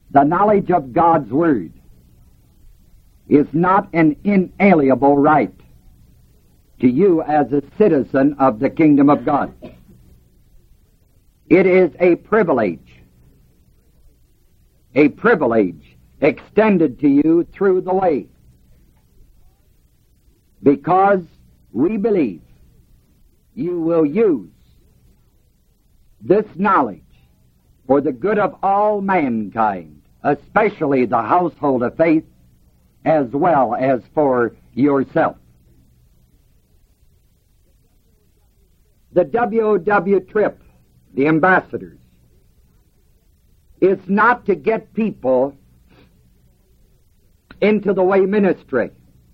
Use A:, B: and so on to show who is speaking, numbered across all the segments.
A: The knowledge of God's Word is not an inalienable right to you as a citizen of the kingdom of God. It is a privilege extended to you through the way, because we believe you will use this knowledge for the good of all mankind, especially the household of faith, as well as for yourself. The WOW trip, the ambassadors, is not to get people into the way ministry.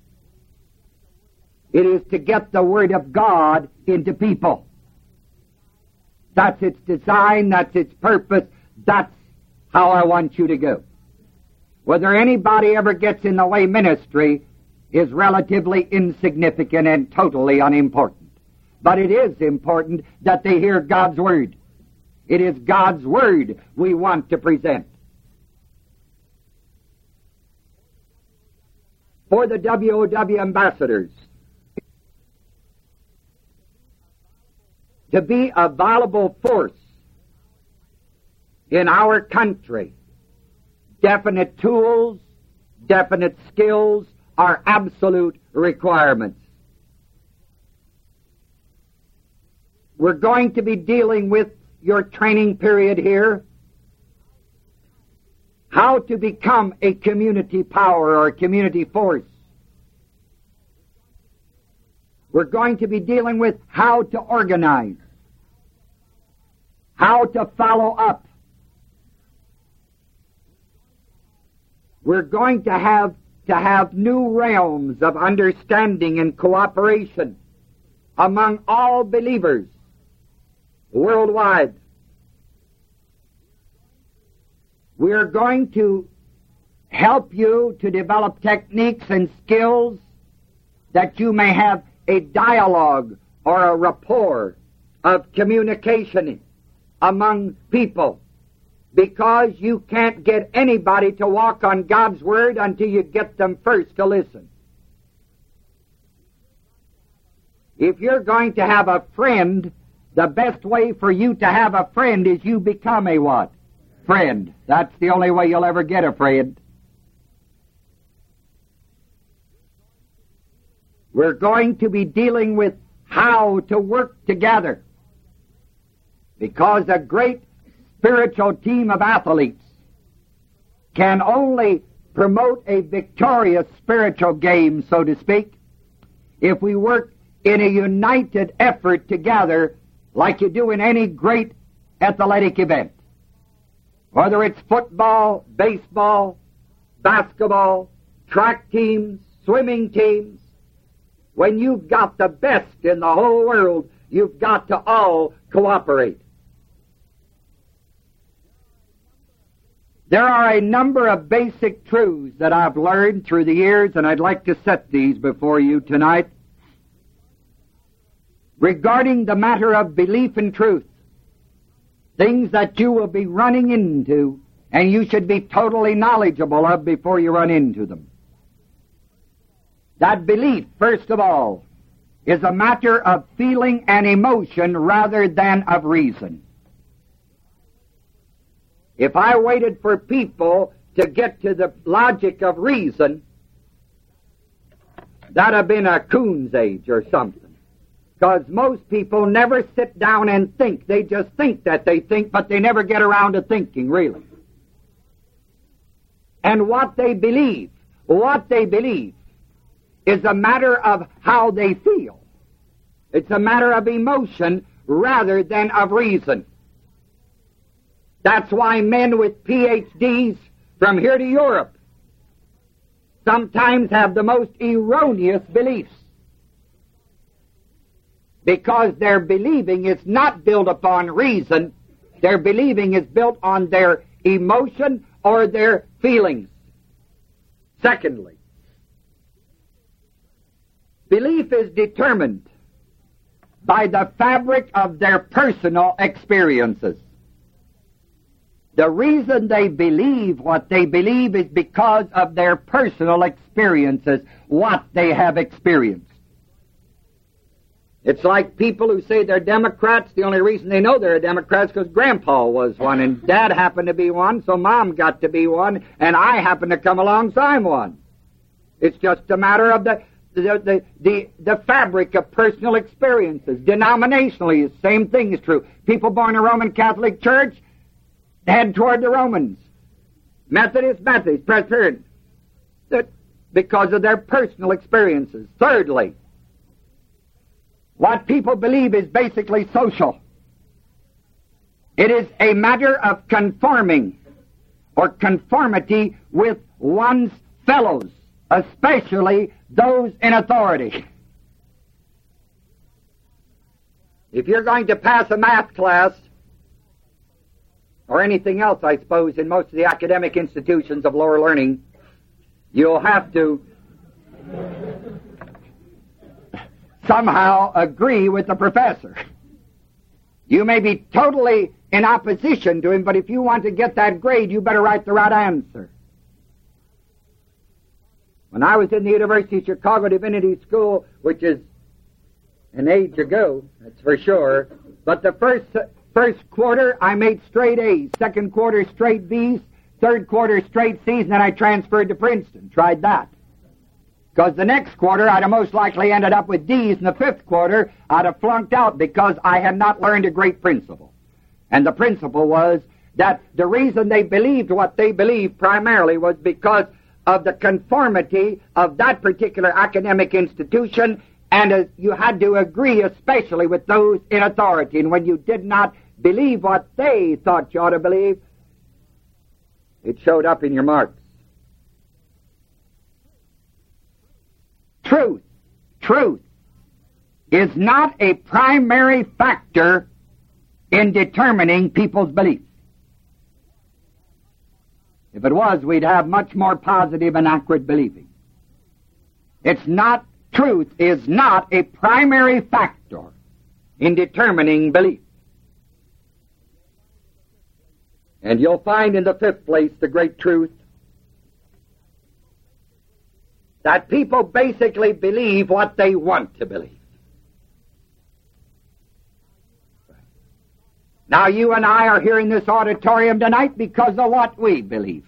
A: It is to get the Word of God into people. That's its design, that's its purpose, that's how I want you to go. Whether anybody ever gets in the way ministry is relatively insignificant and totally unimportant. But it is important that they hear God's Word. It is God's Word we want to present. For the WOW ambassadors, to be a valuable force in our country, definite tools, definite skills are absolute requirements. We're going to be dealing with your training period here, how to become a community power or a community force. We're going to be dealing with how to organize, how to follow up. We're going to have new realms of understanding and cooperation among all believers worldwide. We are going to help you to develop techniques and skills that you may have a dialogue or a rapport of communication among people, because you can't get anybody to walk on God's Word until you get them first to listen. If you're going to have a friend, the best way for you to have a friend is you become a what? Friend. That's the only way you'll ever get a friend. We're going to be dealing with how to work together, because a great spiritual team of athletes can only promote a victorious spiritual game, so to speak, if we work in a united effort together like you do in any great athletic event. Whether it's football, baseball, basketball, track teams, swimming teams, when you've got the best in the whole world, you've got to all cooperate. There are a number of basic truths that I've learned through the years, and I'd like to set these before you tonight, regarding the matter of belief and truth. Things that you will be running into, and you should be totally knowledgeable of before you run into them. That belief, first of all, is a matter of feeling and emotion rather than of reason. If I waited for people to get to the logic of reason, that'd have been a coon's age or something. Because most people never sit down and think. They just think that they think, but they never get around to thinking, really. And what they believe is a matter of how they feel. It's a matter of emotion rather than of reason. That's why men with PhDs from here to Europe sometimes have the most erroneous beliefs, because their believing is not built upon reason. Their believing is built on their emotion or their feelings. Secondly, belief is determined by the fabric of their personal experiences. The reason they believe what they believe is because of their personal experiences, what they have experienced. It's like people who say they're Democrats. The only reason they know they're Democrats is because Grandpa was one, and Dad happened to be one, so Mom got to be one, and I happened to come along, so I'm one. It's just a matter of the fabric of personal experiences. Denominationally, the same thing is true. People born in the Roman Catholic Church head toward the Romans. Methodist, Presbyterian. Because of their personal experiences. Thirdly, what people believe is basically social. It is a matter of conforming or conformity with one's fellows, especially those in authority. If you're going to pass a math class, or anything else, I suppose, in most of the academic institutions of lower learning, you'll have to somehow agree with the professor. You may be totally in opposition to him, but if you want to get that grade, you better write the right answer. When I was in the University of Chicago Divinity School, which is an age ago, that's for sure, but the first quarter I made straight A's, second quarter straight B's, third quarter straight C's, and then I transferred to Princeton, tried that. Because the next quarter I'd have most likely ended up with D's, and the fifth quarter I'd have flunked out because I had not learned a great principle. And the principle was that the reason they believed what they believed primarily was because of the conformity of that particular academic institution, and you had to agree especially with those in authority. And when you did not believe what they thought you ought to believe, it showed up in your marks. Truth is not a primary factor in determining people's beliefs. If it was, we'd have much more positive and accurate believing. Truth is not a primary factor in determining belief. And you'll find in the fifth place the great truth that people basically believe what they want to believe. Now you and I are here in this auditorium tonight because of what we believe.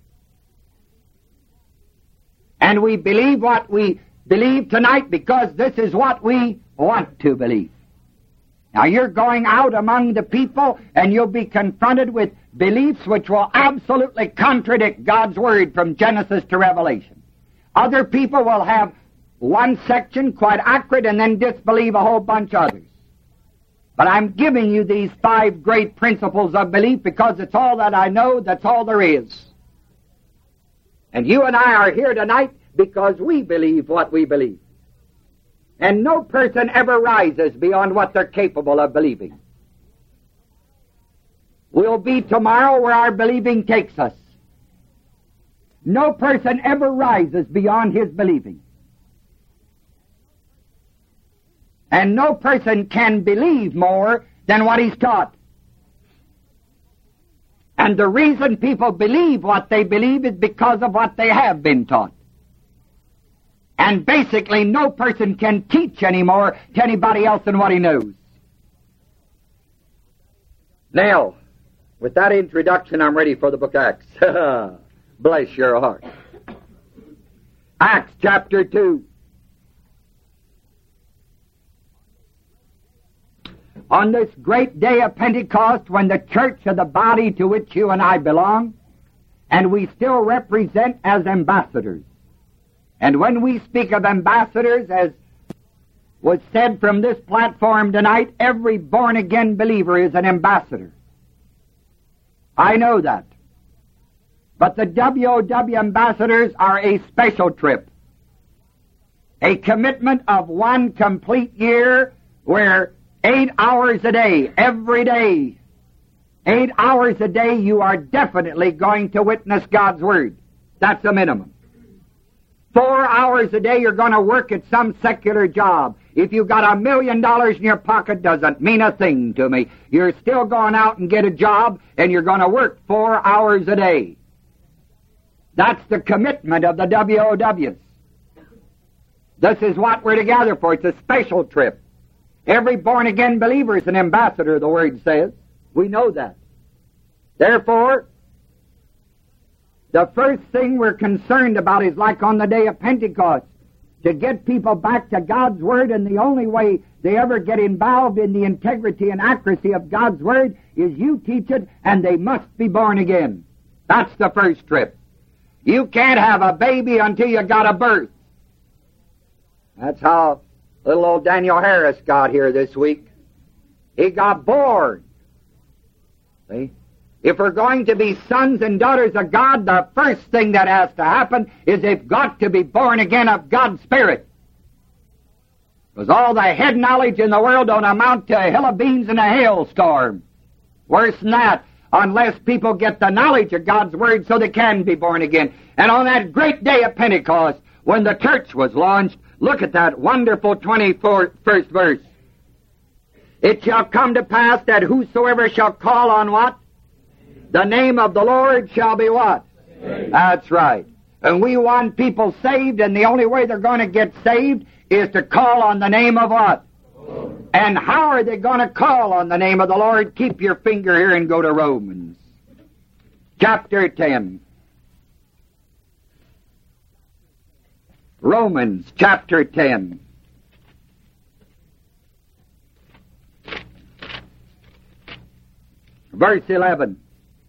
A: And we believe what we believe tonight because this is what we want to believe. Now you're going out among the people and you'll be confronted with beliefs which will absolutely contradict God's Word from Genesis to Revelation. Other people will have one section quite accurate and then disbelieve a whole bunch of others. But I'm giving you these 5 great principles of belief because it's all that I know, that's all there is. And you and I are here tonight because we believe what we believe. And no person ever rises beyond what they're capable of believing. We'll be tomorrow where our believing takes us. No person ever rises beyond his believing. And no person can believe more than what he's taught. And the reason people believe what they believe is because of what they have been taught. And basically no person can teach anymore to anybody else than what he knows. Now, with that introduction, I'm ready for the book Acts. Bless your heart. Acts chapter 2. On this great day of Pentecost, when the church of the body to which you and I belong, and we still represent as ambassadors. And when we speak of ambassadors, as was said from this platform tonight, every born-again believer is an ambassador. I know that. But the WOW ambassadors are a special trip. A commitment of one complete year where 8 hours a day, every day, 8 hours a day, you are definitely going to witness God's Word. That's the minimum. 4 hours a day, you're going to work at some secular job. If you got $1 million in your pocket, doesn't mean a thing to me. You're still going out and get a job, and you're going to work 4 hours a day. That's the commitment of the WOWs. This is what we're together for. It's a special trip. Every born-again believer is an ambassador, the Word says. We know that. Therefore, the first thing we're concerned about is like on the day of Pentecost, to get people back to God's Word, and the only way they ever get involved in the integrity and accuracy of God's Word is you teach it, and they must be born again. That's the first trip. You can't have a baby until you got a birth. That's how little old Daniel Harris got here this week. He got born. See? If we're going to be sons and daughters of God, the first thing that has to happen is they've got to be born again of God's Spirit. Because all the head knowledge in the world don't amount to a hill of beans in a hailstorm. Worse than that, unless people get the knowledge of God's Word so they can be born again. And on that great day of Pentecost, when the church was launched, look at that wonderful 21st verse. It shall come to pass that whosoever shall call on what? The name of the Lord shall be what? Saved. That's right. And we want people saved, and the only way they're going to get saved is to call on the name of what? Lord. And how are they going to call on the name of the Lord? Keep your finger here and go to Romans. Chapter 10. Romans chapter 10. Verse 11.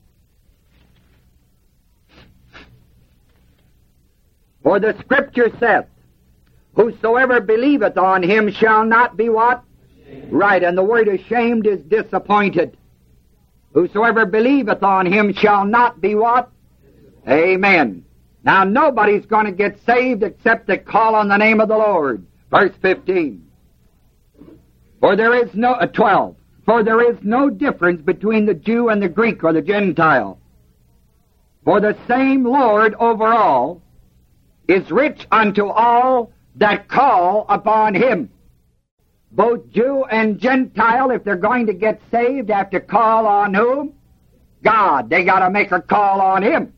A: For the Scripture saith, whosoever believeth on him shall not be what? Ashamed. Right, and the word ashamed is disappointed. Whosoever believeth on him shall not be what? Amen. Now nobody's going to get saved except to call on the name of the Lord. Verse 15. For there is no, 12. For there is no difference between the Jew and the Greek or the Gentile. For the same Lord over all is rich unto all that call upon him. Both Jew and Gentile, if they're going to get saved, have to call on whom? God. They got to make a call on him.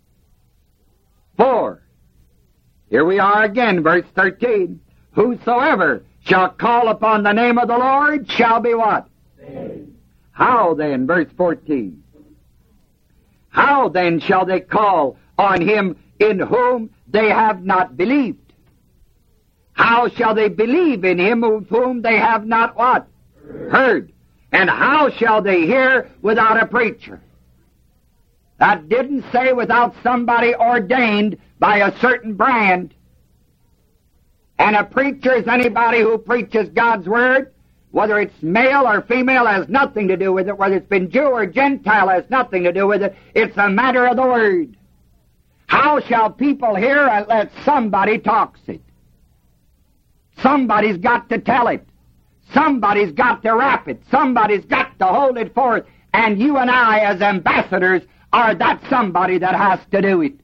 A: 4. Here we are again, verse 13. Whosoever shall call upon the name of the Lord shall be what? Saved. How then, verse 14. How then shall they call on him in whom they have not believed? How shall they believe in him of whom they have not what? Heard. And how shall they hear without a preacher? That didn't say without somebody ordained by a certain brand. And a preacher is anybody who preaches God's Word. Whether it's male or female has nothing to do with it. Whether it's been Jew or Gentile has nothing to do with it. It's a matter of the Word. How shall people hear unless somebody talks it? Somebody's got to tell it. Somebody's got to wrap it. Somebody's got to hold it forth. And you and I, as ambassadors, are that somebody that has to do it.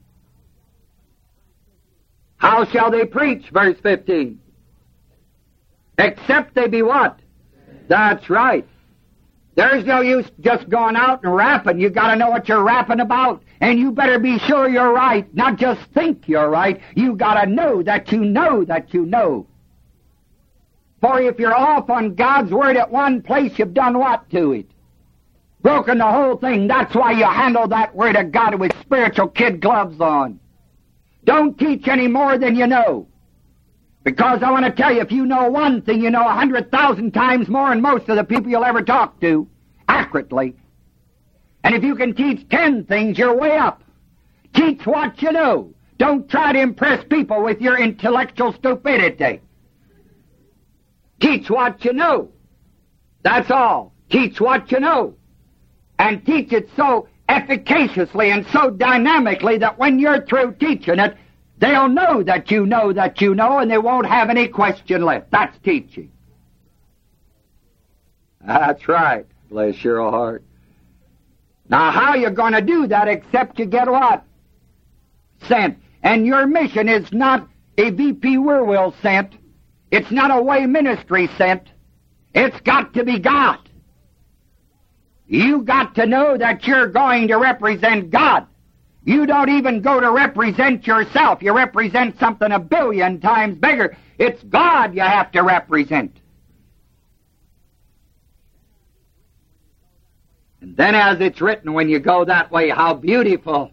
A: How shall they preach? Verse 15. Except they be what? That's right. There's no use just going out and rapping. You got to know what you're rapping about. And you better be sure you're right. Not just think you're right. You got to know that you know that you know. For if you're off on God's Word at one place, you've done what to it? Broken the whole thing. That's why you handle that Word of God with spiritual kid gloves on. Don't teach any more than you know. Because I want to tell you, if you know one thing, you know 100,000 times more than most of the people you'll ever talk to, accurately. And if you can teach 10 things, you're way up. Teach what you know. Don't try to impress people with your intellectual stupidity. Teach what you know. That's all. Teach what you know. And teach it so efficaciously and so dynamically that when you're through teaching it, they'll know that you know that you know, and they won't have any question left. That's teaching. That's right. Bless your heart. Now, how are you going to do that except you get what? Sent. And your mission is not a V.P. Wierwille sent. It's not a way ministry sent. It's got to be God. You got to know that you're going to represent God. You don't even go to represent yourself. You represent something 1 billion times bigger. It's God you have to represent. And then as it's written, when you go that way, how beautiful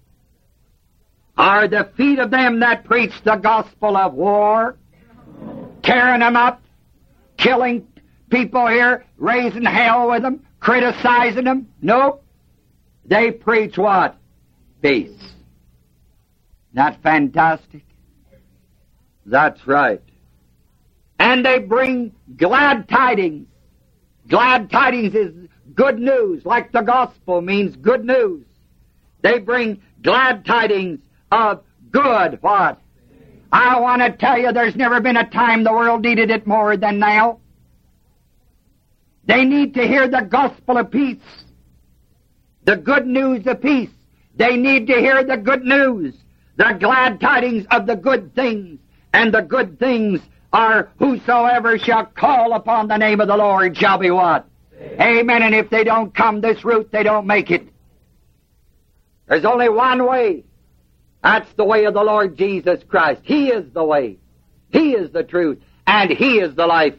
A: are the feet of them that preach the gospel of war, tearing them up, killing people here, raising hell with them, criticizing them. Nope. They preach what? Peace. Not fantastic? That's right. And they bring glad tidings. Glad tidings is good news, like the gospel means good news. They bring glad tidings of good what? I want to tell you, there's never been a time the world needed it more than now. They need to hear the gospel of peace, the good news of peace. They need to hear the good news, the glad tidings of the good things. And the good things are, whosoever shall call upon the name of the Lord shall be what? Amen. And if they don't come this route, they don't make it. There's only one way. That's the way of the Lord Jesus Christ. He is the way. He is the truth. And He is the life.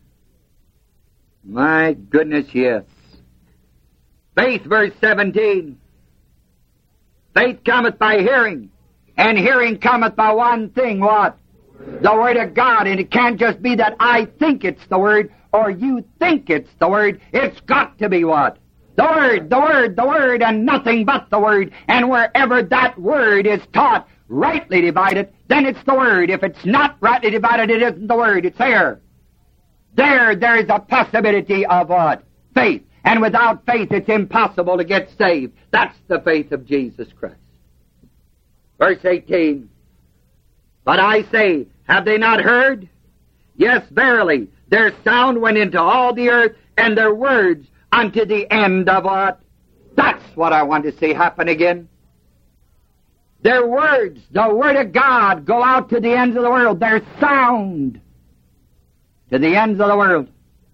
A: My goodness, yes. Faith, verse 17. Faith cometh by hearing, and hearing cometh by one thing, what? The Word of God. And it can't just be that I think it's the Word, or you think it's the Word. It's got to be what? The Word, the Word, the Word, and nothing but the Word. And wherever that Word is taught, rightly divided, then it's the Word. If it's not rightly divided, it isn't the Word. It's there. There is a possibility of what? Faith. And without faith, it's impossible to get saved. That's the faith of Jesus Christ. Verse 18. But I say, have they not heard? Yes, verily, their sound went into all the earth, and their words unto the end of what? That's what I want to see happen again. Their words, the Word of God, go out to the ends of the world. Their sound to the ends of the world.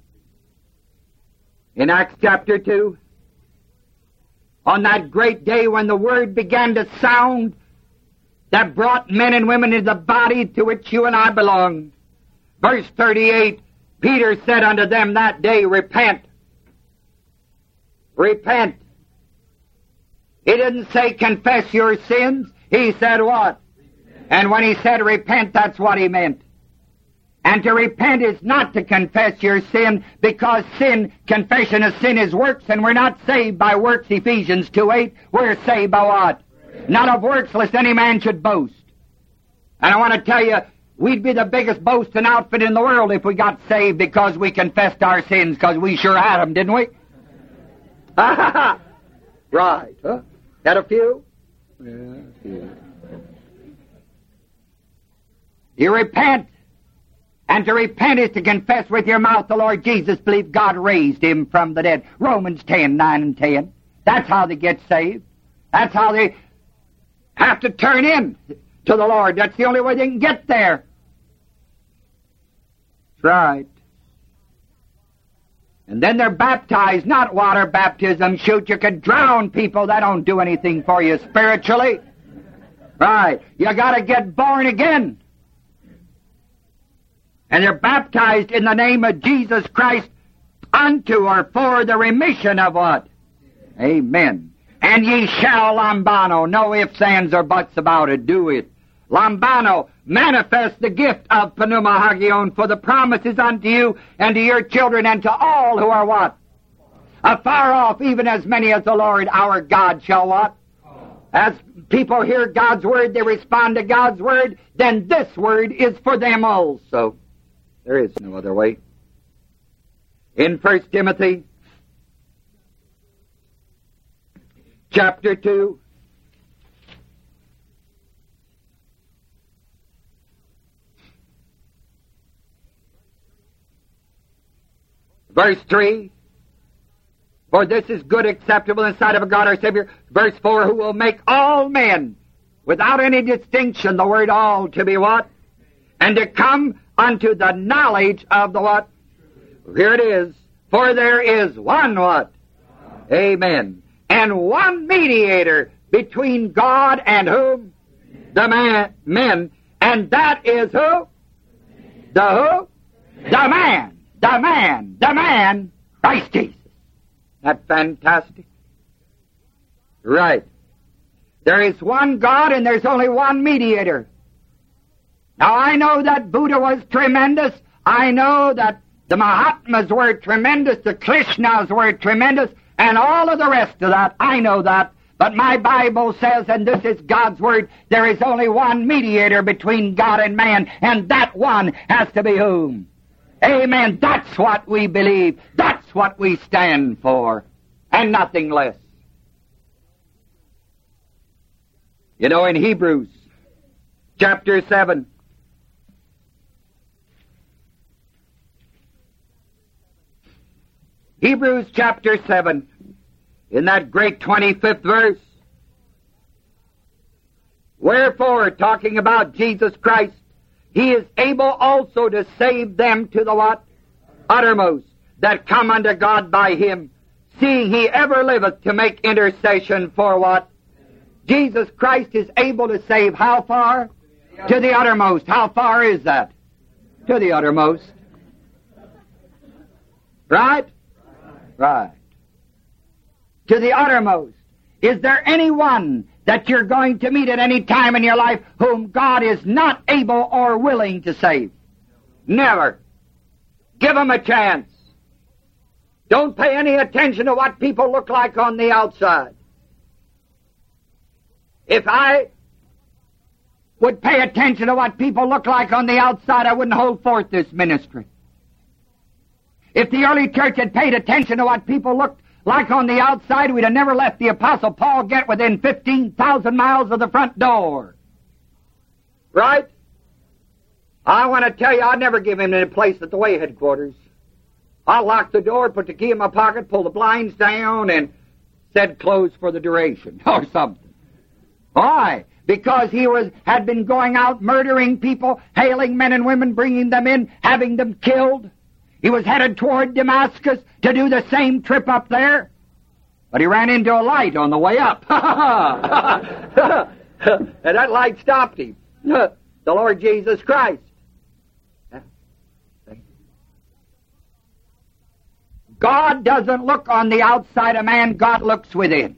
A: In Acts chapter 2, on that great day when the Word began to sound, that brought men and women into the body to which you and I belong. Verse 38, Peter said unto them that day, repent. Repent. He didn't say confess your sins. He said what? And when he said repent, that's what he meant. And to repent is not to confess your sin, because sin, confession of sin is works, and we're not saved by works, Ephesians 2:8. We're saved by what? Not of works, lest any man should boast. And I want to tell you, we'd be the biggest boasting outfit in the world if we got saved because we confessed our sins, because we sure had them, didn't we? Right, huh? Had a few? Yeah, a few. You repent. And to repent is to confess with your mouth the Lord Jesus, believe God raised Him from the dead. Romans 10:9 and 10. That's how they get saved. That's how they have to turn in to the Lord. That's the only way they can get there. That's right. And then they're baptized, not water baptism. Shoot, you could drown people. That don't do anything for you spiritually. Right. You got to get born again. And they're baptized in the name of Jesus Christ unto or for the remission of what? Amen. And ye shall lambano. No ifs, ands, or buts about it. Do it. Lambano, manifest the gift of pneuma hagion, for the promises unto you and to your children and to all who are what? Afar off, even as many as the Lord our God shall what? As people hear God's word, they respond to God's word, then this word is for them also. There is no other way. In 1 Timothy chapter 2, verse 3, for this is good, acceptable in the sight of God our Savior. Verse 4, who will make all men, without any distinction, the word all to be what? And to come unto the knowledge of the what? Here it is. For there is one what? Amen. And one mediator between God and whom? The men. And that is who? The who? The man. The man. The man. Christ Jesus. That fantastic? Right. There is one God and there's only one mediator. Now I know that Buddha was tremendous. I know that the Mahatmas were tremendous. The Krishnas were tremendous. And all of the rest of that. I know that. But my Bible says, and this is God's Word, there is only one mediator between God and man. And that one has to be whom? Amen. That's what we believe. That's what we stand for. And nothing less. You know, in Hebrews chapter 7, Hebrews chapter 7, in that great 25th verse, wherefore, talking about Jesus Christ, He is able also to save them to the what? Uttermost, that come unto God by Him, seeing He ever liveth to make intercession for what? Jesus Christ is able to save how far? To the uttermost. How far is that? To the uttermost. Right? Right. To the uttermost. Is there anyone that you're going to meet at any time in your life whom God is not able or willing to save? Never. Give them a chance. Don't pay any attention to what people look like on the outside. If I would pay attention to what people look like on the outside, I wouldn't hold forth this ministry. If the early church had paid attention to what people looked like on the outside, we'd have never let the Apostle Paul get within 15,000 miles of the front door. Right? I want to tell you, I'd never give him any place at the way headquarters. I locked the door, put the key in my pocket, pulled the blinds down, and said close for the duration, or something. Why? Because he had been going out murdering people, hailing men and women, bringing them in, having them killed. He was headed toward Damascus to do the same trip up there. But he ran into a light on the way up. And that light stopped him. The Lord Jesus Christ. God doesn't look on the outside of man, God looks within.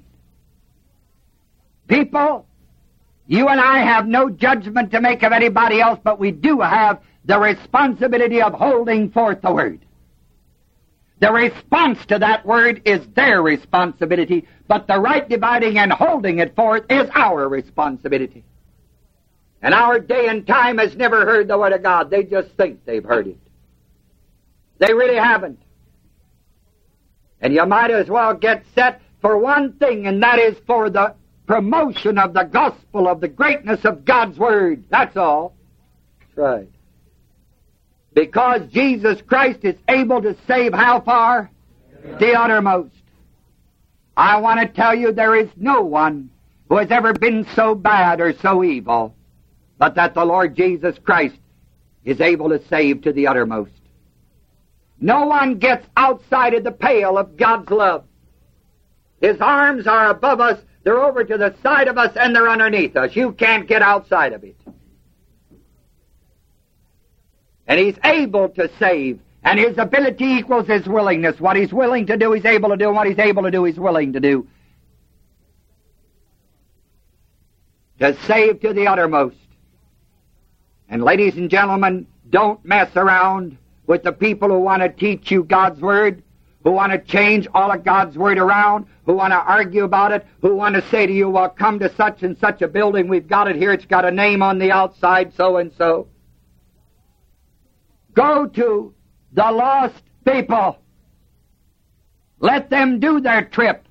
A: People, you and I have no judgment to make of anybody else, but we do have the responsibility of holding forth the Word. The response to that Word is their responsibility, but the right dividing and holding it forth is our responsibility. And our day and time has never heard the Word of God. They just think they've heard it. They really haven't. And you might as well get set for one thing, and that is for the promotion of the gospel of the greatness of God's Word. That's all. That's right. Because Jesus Christ is able to save how far? The uttermost. I want to tell you there is no one who has ever been so bad or so evil, but that the Lord Jesus Christ is able to save to the uttermost. No one gets outside of the pale of God's love. His arms are above us, they're over to the side of us, and they're underneath us. You can't get outside of it. And He's able to save, and His ability equals His willingness. What He's willing to do, He's able to do, and what He's able to do, He's willing to do. To save to the uttermost. And ladies and gentlemen, don't mess around with the people who want to teach you God's Word, who want to change all of God's Word around, who want to argue about it, who want to say to you, well, come to such and such a building, we've got it here, it's got a name on the outside, so and so. Go to the lost people. Let them do their trip.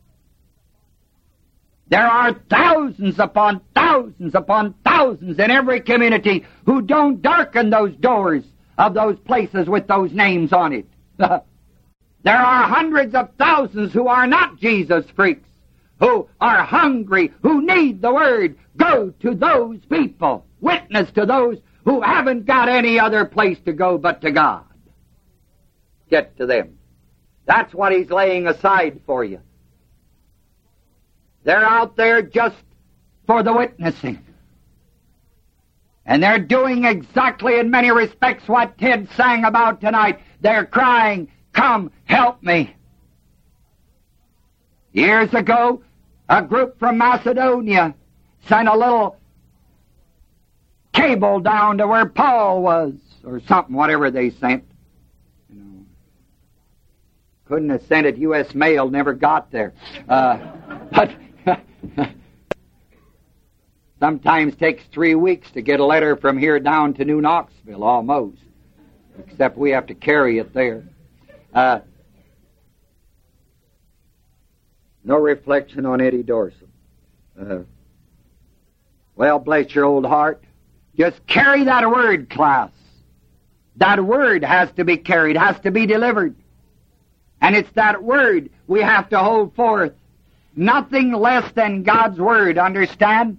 A: There are thousands upon thousands upon thousands in every community who don't darken those doors of those places with those names on it. There are hundreds of thousands who are not Jesus freaks, who are hungry, who need the Word. Go to those people. Witness to those who haven't got any other place to go but to God. Get to them. That's what He's laying aside for you. They're out there just for the witnessing. And they're doing exactly in many respects what Ted sang about tonight. They're crying, "Come, help me." Years ago, a group from Macedonia sent a little cable down to where Paul was, or something, whatever they sent. Couldn't have sent it U.S. mail, never got there. But sometimes takes 3 weeks to get a letter from here down to New Knoxville, almost. Except we have to carry it there. No reflection on Eddie Dorset. Well, bless your old heart. Just carry that word, class. That word has to be carried, has to be delivered. And it's that word we have to hold forth. Nothing less than God's word, understand?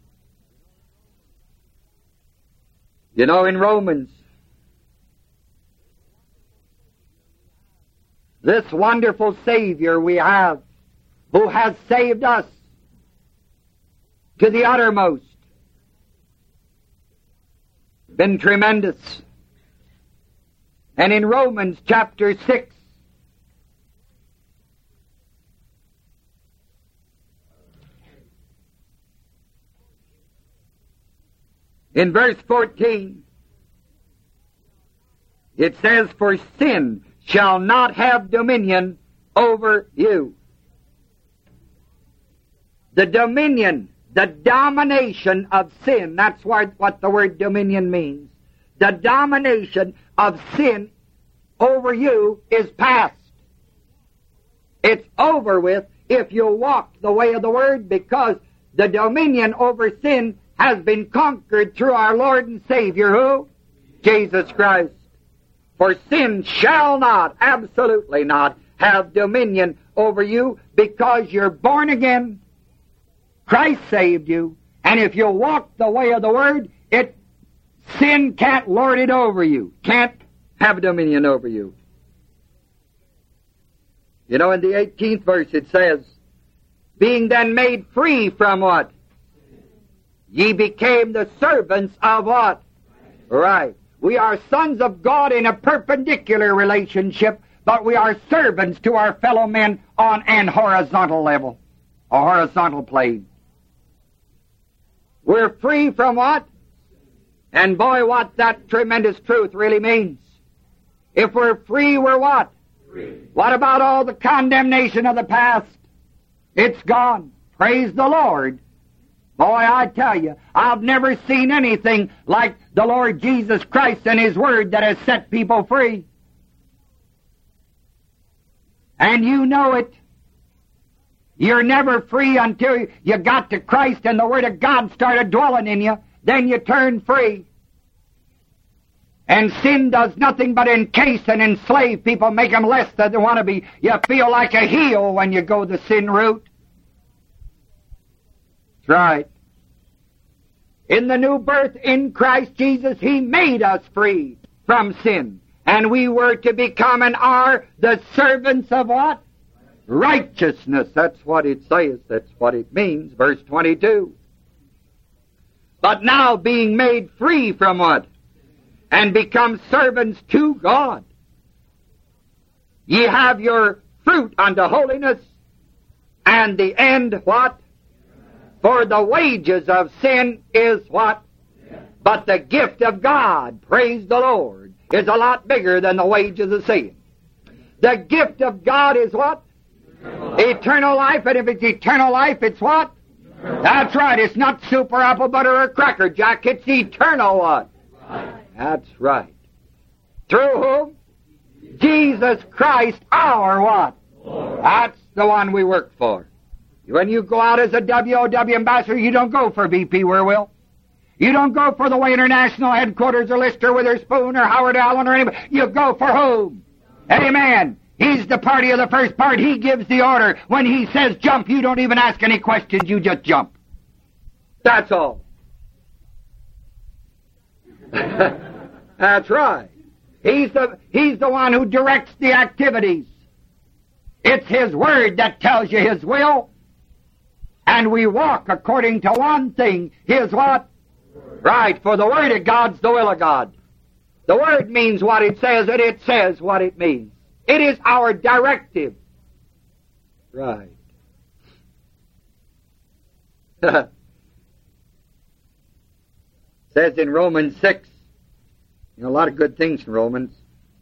A: You know, in Romans, this wonderful Savior we have, who has saved us to the uttermost, been tremendous. And in Romans chapter 6, in verse 14, it says, "For sin shall not have dominion over you." The dominion, the domination of sin, that's what the word dominion means. The domination of sin over you is past. It's over with if you walk the way of the Word, because the dominion over sin has been conquered through our Lord and Savior, who? Jesus Christ. For sin shall not, absolutely not, have dominion over you, because you're born again. Christ saved you, and if you walk the way of the Word, sin can't lord it over you, can't have dominion over you. You know, in the 18th verse it says, "Being then made free from" what? "Ye became the servants of" what? Right. We are sons of God in a perpendicular relationship, but we are servants to our fellow men on an horizontal level, a horizontal plane. We're free from what? And boy, what that tremendous truth really means. If we're free, we're what? Free. What about all the condemnation of the past? It's gone. Praise the Lord. Boy, I tell you, I've never seen anything like the Lord Jesus Christ and His Word that has set people free. And you know it. You're never free until you got to Christ and the Word of God started dwelling in you. Then you turn free. And sin does nothing but encase and enslave people, make them less than they want to be. You feel like a heel when you go the sin route. That's right. In the new birth in Christ Jesus, He made us free from sin. And we were to become and are the servants of what? Righteousness. That's what it says. That's what it means. Verse 22. But now being made free from what? And become servants to God. Ye have your fruit unto holiness, and the end what? For the wages of sin is what? But the gift of God, praise the Lord, is a lot bigger than the wages of sin. The gift of God is what? Eternal life, and if it's eternal life, it's what? That's right, it's not super apple butter or cracker jack, it's eternal what? That's right. Through whom? Jesus Christ, our what? Lord. That's the one we work for. When you go out as a WOW ambassador, you don't go for V.P. Wierwille. You don't go for the way international headquarters or Lister Witherspoon or Howard Allen or anybody. You go for whom? Amen. He's the party of the first part. He gives the order. When He says jump, you don't even ask any questions. You just jump. That's all. That's right. He's the one who directs the activities. It's His Word that tells you His will. And we walk according to one thing. His what? Right, for the Word of God's the will of God. The Word means what it says, and it says what it means. It is our directive. Right. Says in Romans 6, a lot of good things in Romans.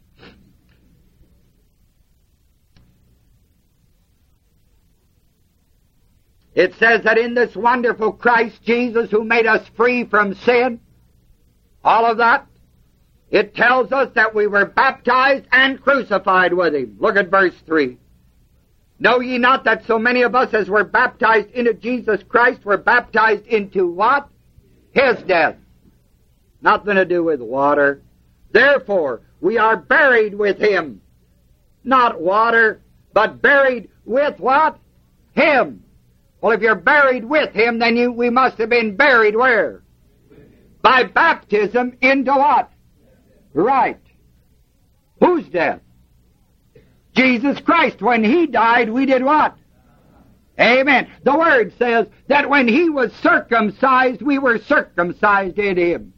A: It says that in this wonderful Christ Jesus who made us free from sin, all of that, it tells us that we were baptized and crucified with Him. Look at verse 3. Know ye not that so many of us as were baptized into Jesus Christ were baptized into what? His death. Nothing to do with water. Therefore, we are buried with Him. Not water, but buried with what? Him. Well, if you're buried with Him, then we must have been buried where? By baptism into what? Right. Whose death? Jesus Christ. When He died, we did what? Amen. The Word says that when He was circumcised, we were circumcised in Him.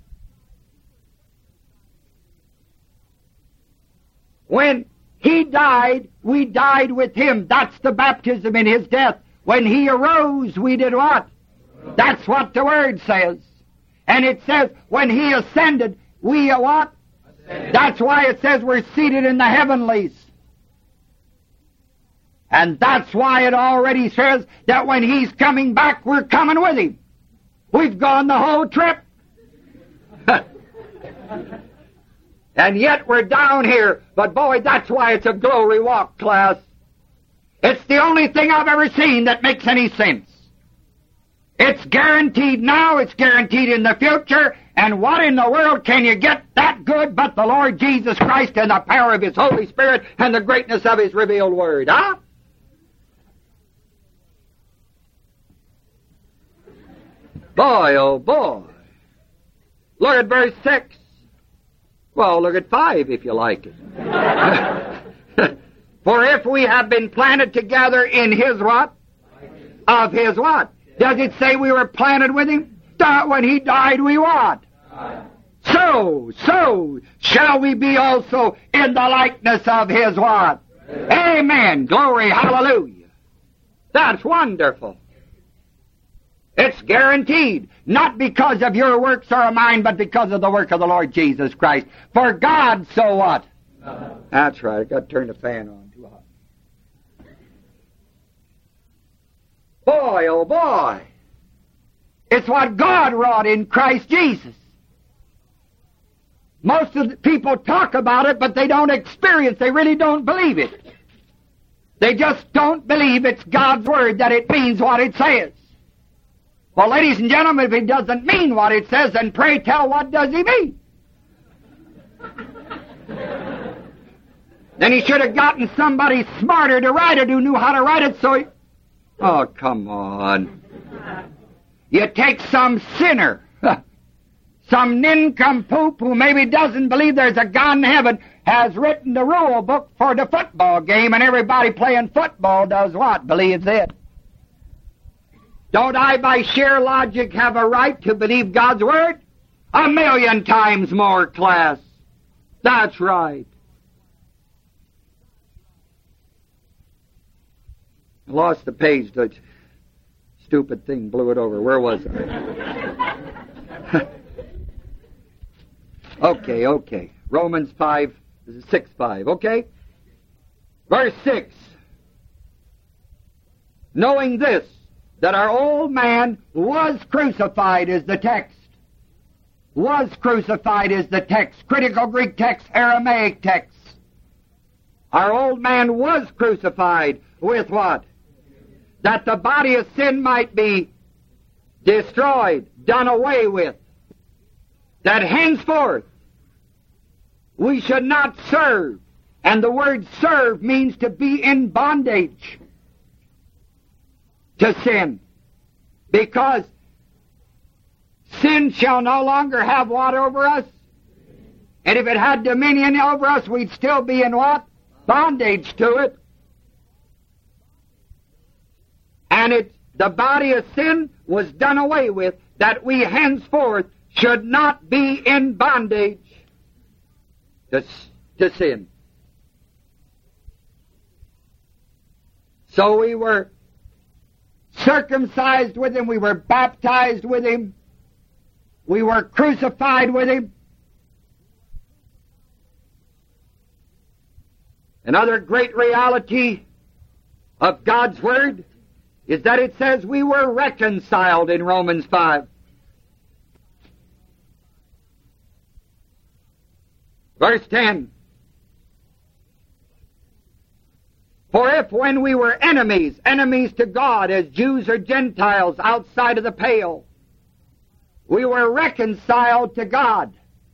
A: When He died, we died with Him. That's the baptism in His death. When He arose, we did what? That's what the Word says. And it says, when He ascended, we what? Ascended. That's why it says we're seated in the heavenlies. And that's why it already says that when He's coming back, we're coming with Him. We've gone the whole trip. And yet we're down here. But boy, that's why it's a glory walk, class. It's the only thing I've ever seen that makes any sense. It's guaranteed now, it's guaranteed in the future, and what in the world can you get that good but the Lord Jesus Christ and the power of His Holy Spirit and the greatness of His revealed Word, huh? Boy, oh boy. Look at verse 6. Well, look at 5 if you like it. For if we have been planted together in His what? Of His what? Does it say we were planted with Him? When He died, we what? So shall we be also in the likeness of His what? Amen. Glory, hallelujah. That's wonderful. It's guaranteed, not because of your works or mine, but because of the work of the Lord Jesus Christ. For God, so what? That's right. I've got to turn the fan on. Too hot. Boy, oh boy. It's what God wrought in Christ Jesus. Most of the people talk about it, but they don't experience. They really don't believe it. They just don't believe it's God's Word, that it means what it says. Well, ladies and gentlemen, if it doesn't mean what it says, then pray tell, what does He mean? Then He should have gotten somebody smarter to write it, who knew how to write it, so he... Oh, come on. You take some sinner, some nincompoop who maybe doesn't believe there's a God in heaven, has written the rule book for the football game, and everybody playing football does what? Believes it. Don't I, by sheer logic, have a right to believe God's Word? 1,000,000 times more, class. That's right. I lost the page. The stupid thing blew it over. Where was I? Okay. Romans 5, 6:5. Okay? Verse 6. Knowing this, that our old man was crucified is the text. Was crucified is the text. Critical Greek text, Aramaic text. Our old man was crucified with what? That the body of sin might be destroyed, done away with. That henceforth we should not serve. And the word serve means to be in bondage to sin, because sin shall no longer have what over us? And if it had dominion over us, we'd still be in what? Bondage to it. And the body of sin was done away with, that we henceforth should not be in bondage to sin. So we were circumcised with Him, we were baptized with Him, we were crucified with Him. Another great reality of God's Word is that it says we were reconciled in Romans 5. Verse 10. For if when we were enemies to God, as Jews or Gentiles outside of the pale, we were reconciled to God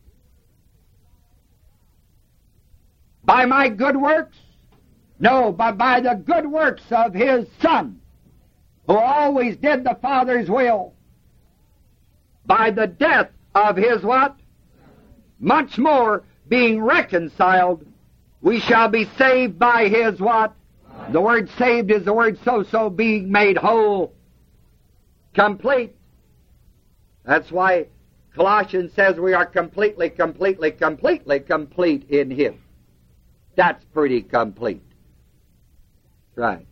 A: by my good works? No, but by the good works of His Son, who always did the Father's will. By the death of His what? Much more, being reconciled, we shall be saved by His what? The word saved is the word so, being made whole, complete. That's why Colossians says we are completely complete in Him. That's pretty complete. Right.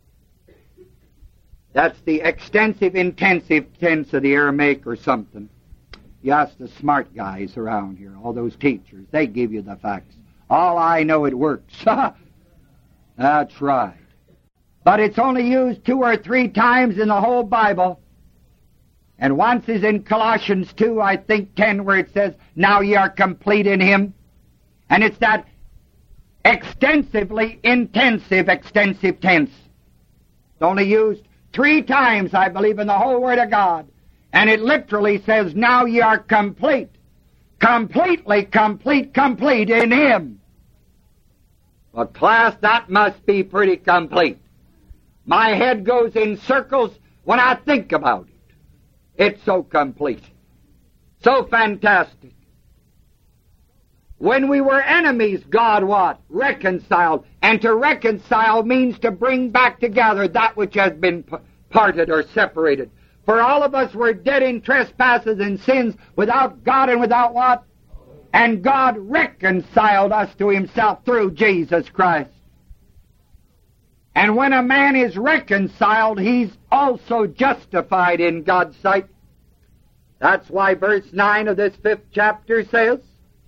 A: That's the extensive, intensive tense of the Aramaic or something. You ask the smart guys around here, all those teachers, they give you the facts. All I know, it works. That's right. But it's only used 2 or 3 times in the whole Bible. And once is in Colossians 2, I think 10, where it says, now ye are complete in Him. And it's that extensively intensive extensive tense. It's only used 3 times, I believe, in the whole Word of God. And it literally says, now ye are complete. Completely complete in Him. Well, class, that must be pretty complete. My head goes in circles when I think about it. It's so complete. So fantastic. When we were enemies, God what? Reconciled. And to reconcile means to bring back together that which has been parted or separated. For all of us were dead in trespasses and sins, without God and without what? And God reconciled us to Himself through Jesus Christ. And when a man is reconciled, he's also justified in God's sight. That's why verse 9 of this 5th chapter says,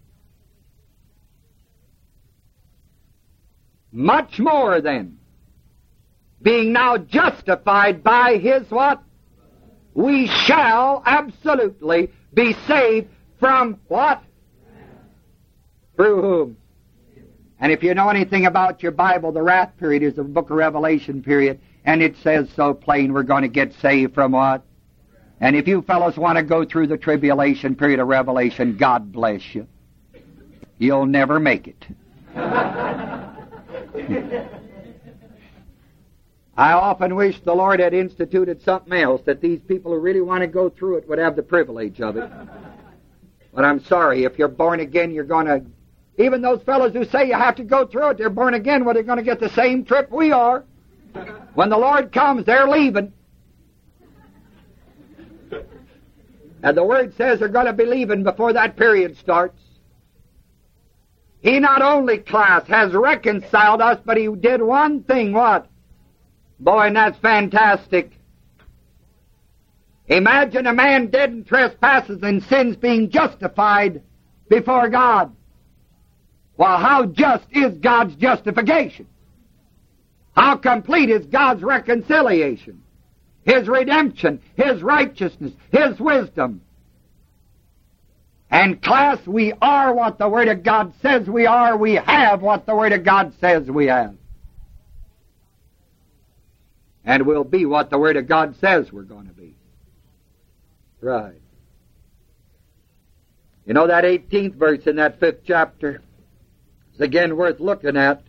A: much more then, being now justified by His what? We shall absolutely be saved from what? Through whom? And if you know anything about your Bible, the wrath period is the book of Revelation period, and it says so plain we're going to get saved from what? And if you fellows want to go through the tribulation period of Revelation, God bless you. You'll never make it. I often wish the Lord had instituted something else, that these people who really want to go through it would have the privilege of it. But I'm sorry, if you're born again, you're going to... Even those fellows who say you have to go through it, they're born again, well, they're going to get the same trip we are. When the Lord comes, they're leaving. And the Word says they're going to be leaving before that period starts. He not only, class, has reconciled us, but He did one thing, what? Boy, and that's fantastic. Imagine a man dead in trespasses and sins being justified before God. Well, how just is God's justification? How complete is God's reconciliation? His redemption, His righteousness, His wisdom. And class, we are what the Word of God says we are. We have what the Word of God says we have. And we'll be what the Word of God says we're going to be. Right. You know that 18th verse in that 5th chapter? It's again worth looking at.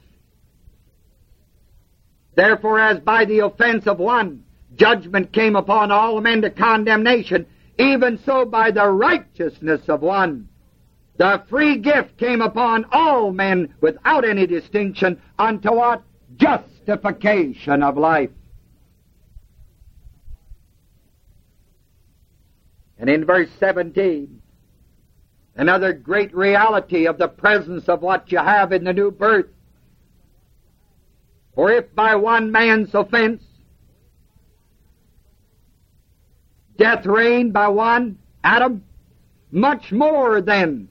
A: Therefore, as by the offense of one, judgment came upon all men to condemnation, even so by the righteousness of one, The free gift came upon all men without any distinction unto what? Justification of life. And in verse 17, another great reality of the presence of what you have in the new birth. For if by one man's offense death reigned by one, Adam, much more they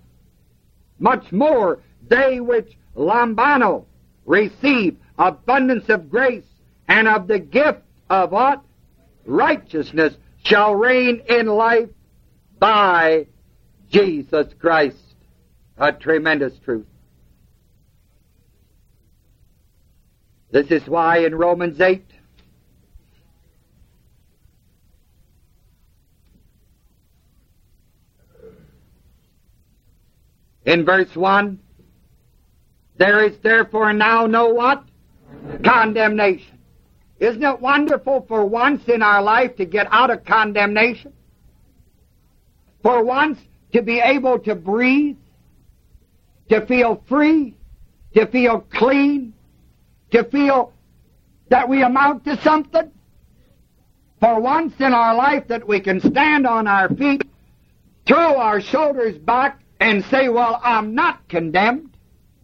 A: which lambano receive abundance of grace and of the gift of what? Righteousness shall reign in life by Jesus Christ. A tremendous truth. This is why in Romans 8, in verse 1, there is therefore now no what? Condemnation. Isn't it wonderful for once in our life to get out of condemnation? For once to be able to breathe, to feel free, to feel clean, to feel that we amount to something. For once in our life that we can stand on our feet, throw our shoulders back, and say, well, I'm not condemned.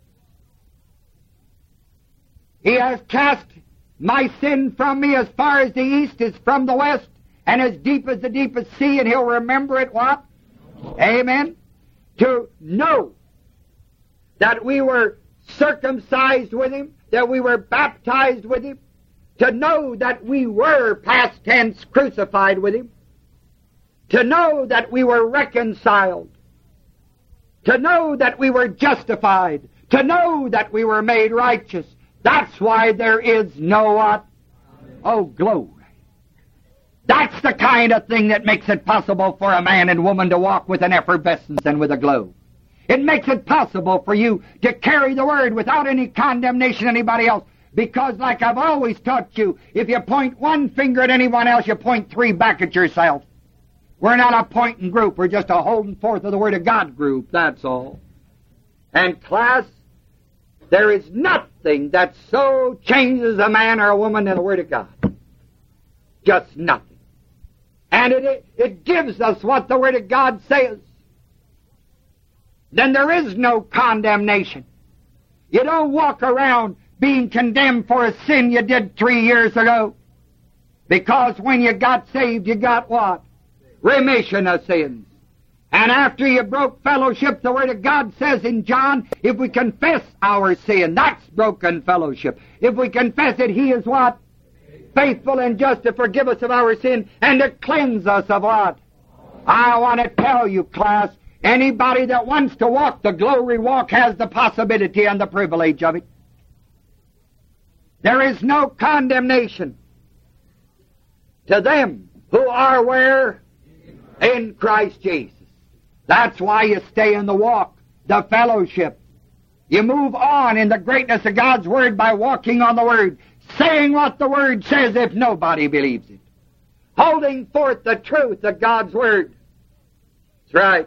A: He has cast my sin from me as far as the east is from the west, and as deep as the deepest sea, and He'll remember it what? Amen. To know that we were circumcised with Him, that we were baptized with Him, to know that we were past tense crucified with Him, to know that we were reconciled, to know that we were justified, to know that we were made righteous. That's why there is no what? Oh, glory. That's the kind of thing that makes it possible for a man and woman to walk with an effervescence and with a glow. It makes it possible for you to carry the Word without any condemnation of anybody else. Because, like I've always taught you, if you point one finger at anyone else, you point three back at yourself. We're not a pointing group. We're just a holding forth of the Word of God group. That's all. And class, there is nothing that so changes a man or a woman than the Word of God. Just nothing. And it gives us what the Word of God says. Then there is no condemnation. You don't walk around being condemned for a sin you did 3 years ago. Because when you got saved, you got what? Remission of sins. And after you broke fellowship, the Word of God says in John, if we confess our sin, that's broken fellowship. If we confess it, He is what? Faithful and just to forgive us of our sin and to cleanse us of what? I want to tell you, class, anybody that wants to walk the glory walk has the possibility and the privilege of it. There is no condemnation to them who are where? In Christ Jesus. That's why you stay in the walk, the fellowship. You move on in the greatness of God's Word by walking on the Word, saying what the Word says if nobody believes it, holding forth the truth of God's Word. That's right.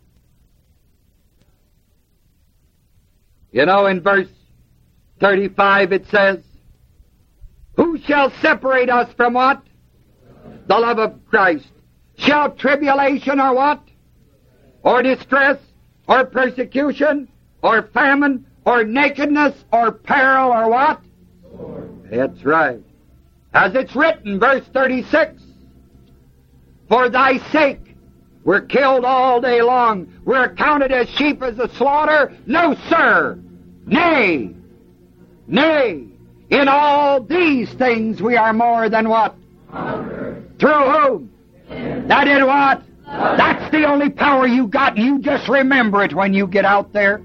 A: You know, in verse 35 it says, who shall separate us from what? The love of Christ. Shall tribulation or what? Or distress, or persecution, or famine, or nakedness, or peril, or what? That's right. As it's written, verse 36, for thy sake we're killed all day long. We're accounted as sheep as the slaughter. No, sir. Nay. Nay. In all these things we are more than what? Through whom? That in what? That's the only power you got, and you just remember it when you get out there.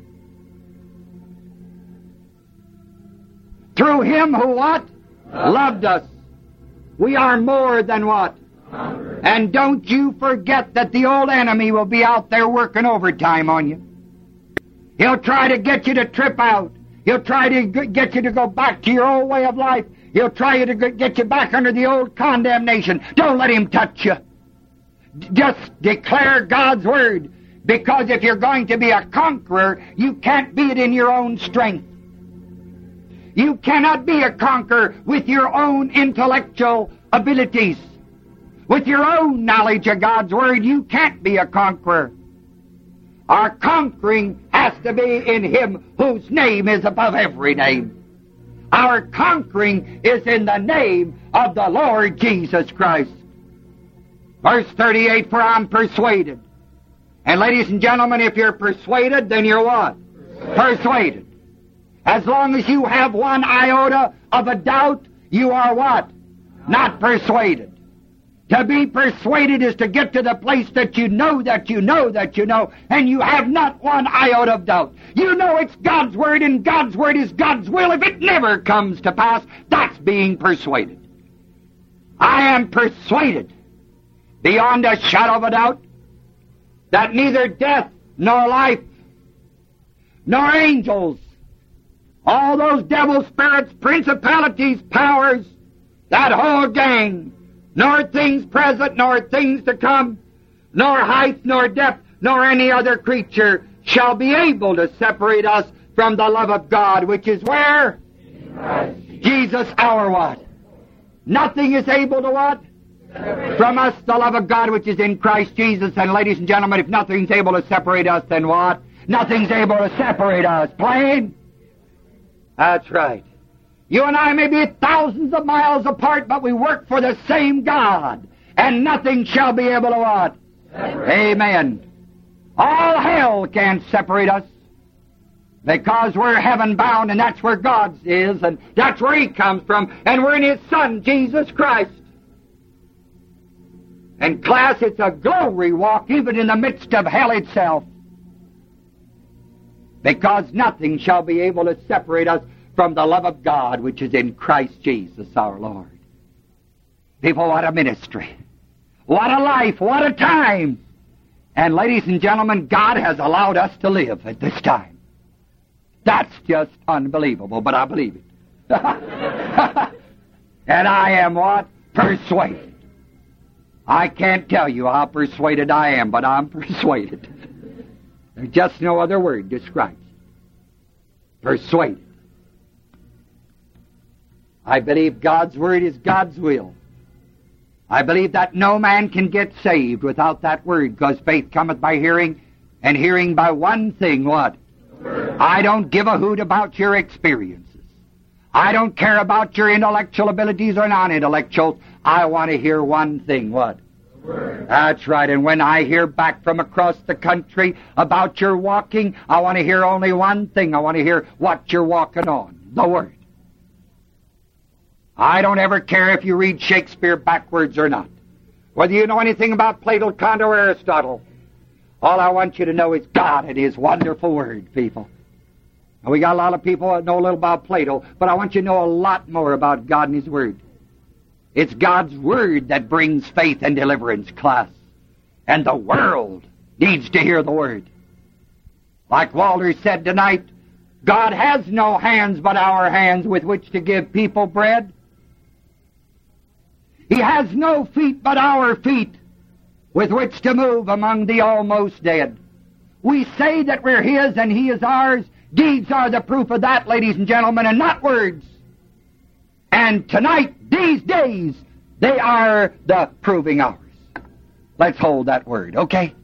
A: Through Him who what? Loved us. We are more than what? And don't you forget that the old enemy will be out there working overtime on you. He'll try to get you to trip out. He'll try to get you to go back to your old way of life. He'll try to get you back under the old condemnation. Don't let him touch you. Just declare God's Word. Because if you're going to be a conqueror, you can't be it in your own strength. You cannot be a conqueror with your own intellectual abilities. With your own knowledge of God's Word, you can't be a conqueror. Our conquering has to be in Him whose name is above every name. Our conquering is in the name of the Lord Jesus Christ. Verse 38, for I'm persuaded. And ladies and gentlemen, if you're persuaded, then you're what? Persuaded. As long as you have one iota of a doubt, you are what? Not persuaded. To be persuaded is to get to the place that you know that you know that you know, and you have not one iota of doubt. You know it's God's Word, and God's Word is God's will. If it never comes to pass, that's being persuaded. I am persuaded, beyond a shadow of a doubt, that neither death nor life, nor angels, all those devil spirits, principalities, powers, that whole gang, nor things present, nor things to come, nor height, nor depth, nor any other creature shall be able to separate us from the love of God, which is where? Jesus our what? Nothing is able to what? From us the love of God which is in Christ Jesus. And ladies and gentlemen, if nothing's able to separate us, then what? Nothing's able to separate us. Plain? That's right. You and I may be thousands of miles apart, but we work for the same God. And nothing shall be able to what? Amen. All hell can't separate us. Because we're heaven bound, and that's where God is, and that's where He comes from, and we're in His Son, Jesus Christ. And class, it's a glory walk even in the midst of hell itself. Because nothing shall be able to separate us from the love of God which is in Christ Jesus our Lord. People, what a ministry. What a life. What a time. And ladies and gentlemen, God has allowed us to live at this time. That's just unbelievable, but I believe it. And I am what? Persuaded. I can't tell you how persuaded I am, but I'm persuaded. There's just no other word describes it. Persuaded. I believe God's Word is God's will. I believe that no man can get saved without that Word, because faith cometh by hearing, and hearing by one thing, what? I don't give a hoot about your experiences. I don't care about your intellectual abilities or non-intellectual. I want to hear one thing, what? That's right. And when I hear back from across the country about your walking, I want to hear only one thing. I want to hear what you're walking on, the Word. I don't ever care if you read Shakespeare backwards or not. Whether you know anything about Plato, Kant, or Aristotle. All I want you to know is God and His wonderful Word, people. Now, we got a lot of people that know a little about Plato, but I want you to know a lot more about God and His Word. It's God's Word that brings faith and deliverance, class. And the world needs to hear the Word. Like Walter said tonight, God has no hands but our hands with which to give people bread. He has no feet but our feet with which to move among the almost dead. We say that we're His and He is ours. Deeds are the proof of that, ladies and gentlemen, and not words. And tonight, these days, they are the proving ours. Let's hold that word, okay?